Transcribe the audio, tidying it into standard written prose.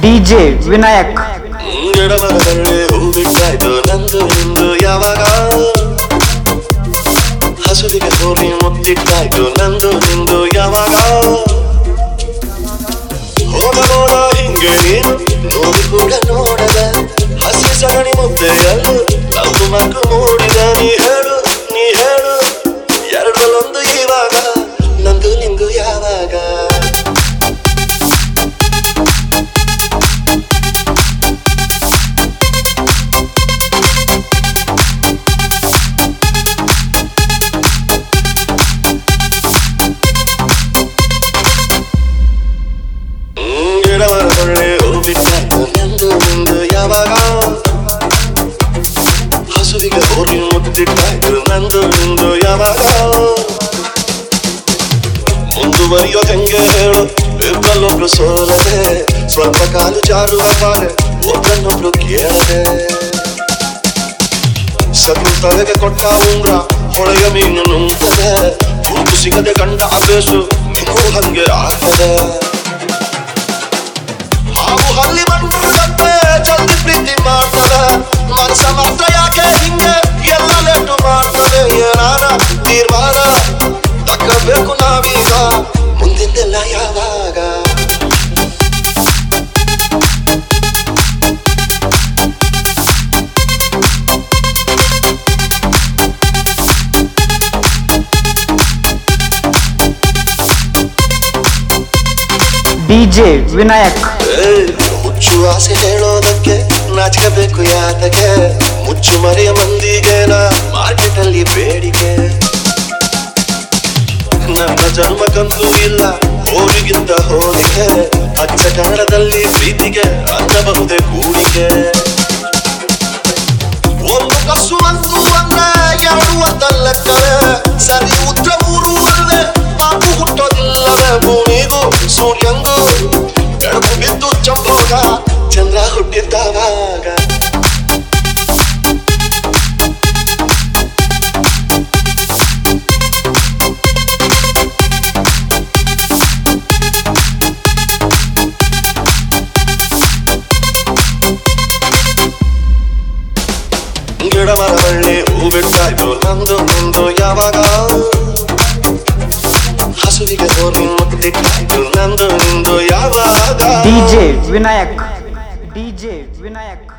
DJ Vinayak. ಗಿಡಮರದಲ್ಲಿ ಹೂ ಬಿಟ್ಟಾಯ್ತು ನಂದು ನಿಂದು ಯಾವಾಗ, ಹಸುವಿಗೆ ಹೋರಿ ಮುತ್ತಿಟ್ಟಾಯ್ತು ನಂದು ನಿಂದು ಯಾವಾಗ. ಹೋಗಬೋದ ಹಿಂಗೆ ನೀನು ನೋಡಿ ಕೂಡ ನೋಡದ, ಹಸಿ ಸಗಣಿ ಮುದ್ದೆಯಲ್ಲೂ ನಾವು ಮಕ್ಕು ಮೂಡಿದ. ನೀ ಹೇಳು ಎರಡರಲ್ಲೊಂದು ಇವಾಗ, ನಂದು ನಿಂದು ಯಾವಾಗ. ಗಿಡಮರದಲ್ಲಿ ಹೂ ಬಿಟ್ಟಾಯ್ತು ನಂದು ನಿಂದು ಯಾವಾಗ, ಹಸುವಿಗೆ ಹೋರಿ ಮುತ್ತಿಟ್ಟಾಯ್ತು ನಂದು ನಿಂದು ಯಾವಾಗ. ಮುಂದುವರಿಯೋದು ಹೆಂಗೆ ಹೇಳು, ಇಬ್ಬರಲ್ಲೊಬ್ರು ಸೋಲದೆ, ಸ್ವಲ್ಪ ಕಾಲು ಜಾರುವ ಬಾರೆ ಒಬ್ಬರನ್ನೊಬ್ರು ಕೇಳದೆ. ಸತು ತಲೆಗೆ ಕೊಟ್ಟ ಉಂಗ್ರ ಹೊಳೆಯ ಮೀನು ನುಂಗ್ತದೆ, ಕೂತು ಸಿಗದೆ ಗಂಡ ಅಭ್ಯಾಸು ನಿಂಗೂ ಹಂಗೆ ಆಗ್ತದೆ. ಹಾವು ಹಲ್ಲಿ ಬಂದ್ರೆ ಜಲ್ದಿ ಪ್ರೀತಿ ಮಾಡ್ತದೆ, ಮನಸ ಮಾತ್ರ ಯಾಕೆ ಹಿಂಗೆ ಎಲ್ಲ ಲೇಟು ಮಾಡ್ತದೆ. ಏನಾರ ತೀರ್ಮಾನ ತಕ್ಕಬೇಕು ನಾವೀಗ, ಮುಂದಿಂದೆಲ್ಲ ಯಾವಾಗ. ಡಿಜೆ ವಿನಾಯಕ್. ಹುಚ್ಚು ಆಸೆ ಹೇಳೋದಕ್ಕೆ ನಾಚಿಕಬೇಕು ಯಾತಕ್ಕೆ, ಮುಚ್ಚು ಮರೆಯ ಮಂದಿಗೆನ ಮಾರ್ಕೆಟ್ ಅಲ್ಲಿ ಬೇಡಿಕೆ. ನನ್ನ ಜನ್ಮಕ್ಕಂತೂ ಇಲ್ಲ ಹೋರಿಗಿಂತ ಹೋಲಿಕೆ, ಅಚ್ಚ ಕನ್ನಡದಲ್ಲಿ ಪ್ರೀತಿಗೆ ಅನ್ನಬಹುದೇ ಕೂಡಿಕೆ. ಒಂದು ಕಸು ಒಂದು ಅಂದ್ರೆ ಎರಡು ಅಂತಲ್ಲಕ್ಕರೆ, ಸರಿ ಉತ್ತರ ಮೂರು ಅಲ್ಲದೆ ಮಾತು ಹುಟ್ಟೋದಿಲ್ಲವೇ. ಭೂಮಿಗೂ ಸೂರ್ಯಂಗೂ ಬೆಳಕು ಬಿದ್ದು ಚಂಬೋಗ, ಚಂದ್ರ ಹುಟ್ಟಿದ್ದವಾಗ. ಗಿಡಮರದಲ್ಲಿ ಹೂ ಬಿಟ್ಟಾಯ್ತು ನಂದು ನಿಂದು ಯಾವಾಗ, ಹಸುವಿಗೆ ಹೋರಿ ಮುತ್ತಿಟ್ಟಾಯ್ತು ನಂದು ನಿಂದು ಯಾವಾಗ. ಡಿಜೆ ವಿನಾಯಕ್. ಡಿಜೆ ವಿನಾಯಕ್.